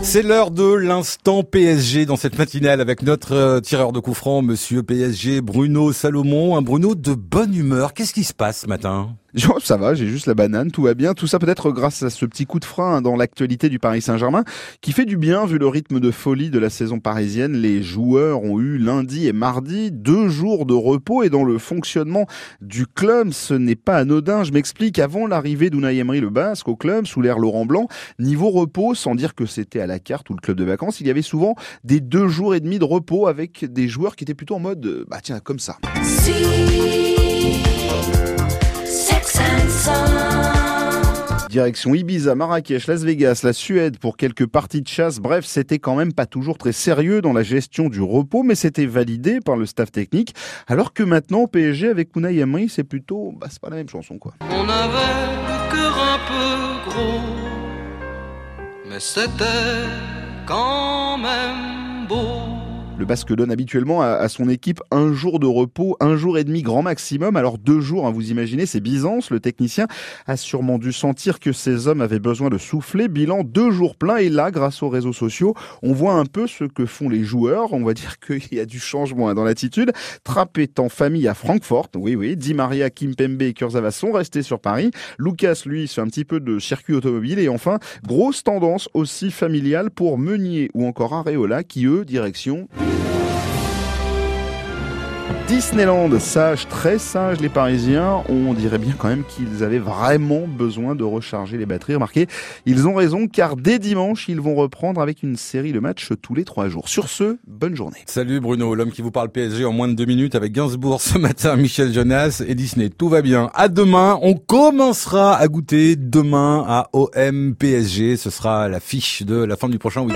C'est l'heure de l'instant PSG dans cette matinale avec notre tireur de coups francs, monsieur PSG, Bruno Salomon. Un Bruno de bonne humeur. Qu'est-ce qui se passe ce matin ? Ça va, j'ai juste la banane, tout va bien. Tout ça peut-être grâce à ce petit coup de frein dans l'actualité du Paris Saint-Germain qui fait du bien vu le rythme de folie de la saison parisienne. Les joueurs ont eu lundi et mardi 2 jours de repos et dans le fonctionnement du club, ce n'est pas anodin. Je m'explique, avant l'arrivée d'Unai Emery le Basque au club, sous l'ère Laurent Blanc, niveau repos, sans dire que c'était à la carte ou le club de vacances, il y avait souvent des 2 jours et demi de repos avec des joueurs qui étaient plutôt en mode, tiens, comme ça. Direction Ibiza, Marrakech, Las Vegas, la Suède pour quelques parties de chasse. Bref, c'était quand même pas toujours très sérieux dans la gestion du repos, mais c'était validé par le staff technique. Alors que maintenant, au PSG, avec Unai Emery, c'est plutôt, c'est pas la même chanson, quoi. On avait le cœur un peu gros, mais c'était quand même beau. Le Basque donne habituellement à son équipe 1 jour de repos, 1 jour et demi grand maximum. Alors 2 jours, vous imaginez, c'est Byzance. Le technicien a sûrement dû sentir que ces hommes avaient besoin de souffler. Bilan 2 jours pleins. Et là, grâce aux réseaux sociaux, on voit un peu ce que font les joueurs. On va dire qu'il y a du changement dans l'attitude. Trapp est en famille à Francfort. Oui. Di Maria, Kimpembe et Kurzawa sont restés sur Paris. Lucas, lui, fait un petit peu de circuit automobile. Et enfin, grosse tendance aussi familiale pour Meunier ou encore Areola qui, eux, direction Disneyland. Sages, très sages les Parisiens. On dirait bien quand même qu'ils avaient vraiment besoin de recharger les batteries. Remarquez, ils ont raison car dès dimanche, ils vont reprendre avec une série de matchs tous les 3 jours. Sur ce, bonne journée. Salut Bruno, l'homme qui vous parle PSG en moins de 2 minutes avec Gainsbourg ce matin, Michel Jonas et Disney. Tout va bien. À demain, on commencera à goûter demain à OM PSG. Ce sera l'affiche de la fin du prochain week-end.